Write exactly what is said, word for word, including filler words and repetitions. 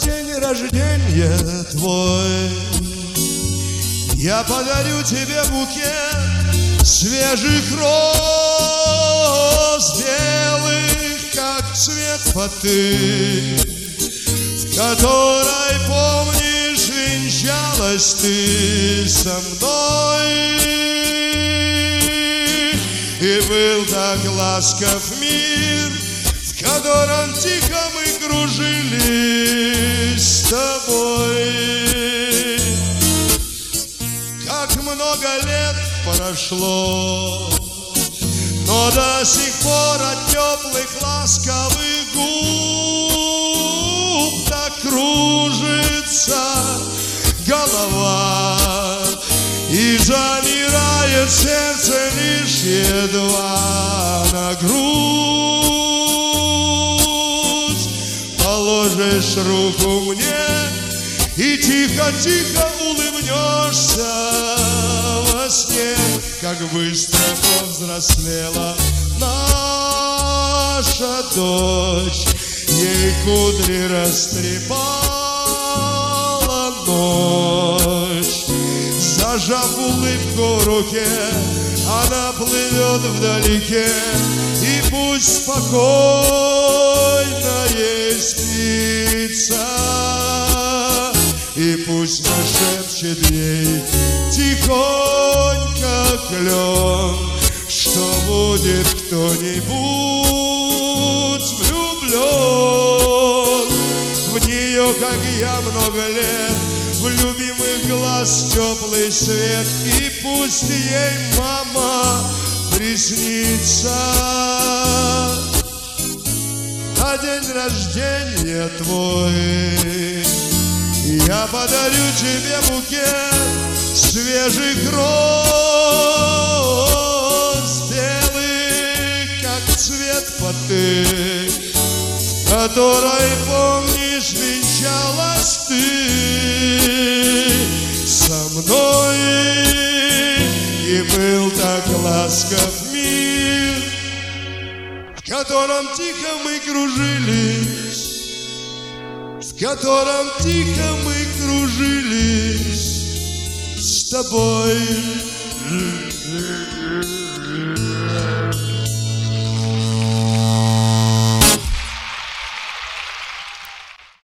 день рождения твой я подарю тебе букет свежих роз, белых, как цвет фаты, в которой, помнишь, венчалась ты со мной. И был так ласков мир, в котором тихо мы кружились с тобой. Как много лет прошло, но до сих пор от теплых ласковых губ так кружится голова, и замирает сердце лишь едва на грудь. Положишь руку мне и тихо-тихо улыбнешься во сне. Как быстро повзрослела наша дочь, ей кудри растрепала ночь. Зажав улыбку в руке, она плывет вдалеке, и пусть спокойно ей спится, и пусть нашепчет ей тихонько клен, что будет кто-нибудь влюблен в нее, как я, много лет, в любимых глаз теплый свет, и пусть ей, мама, приснится на день рождения твой я подарю тебе букет свежих роз, белых, как цвет фаты, в которой, помнишь, венчалась ты со мной. И был так ласков мир, в котором тихо мы кружились, в котором тихо мы кружились с тобой.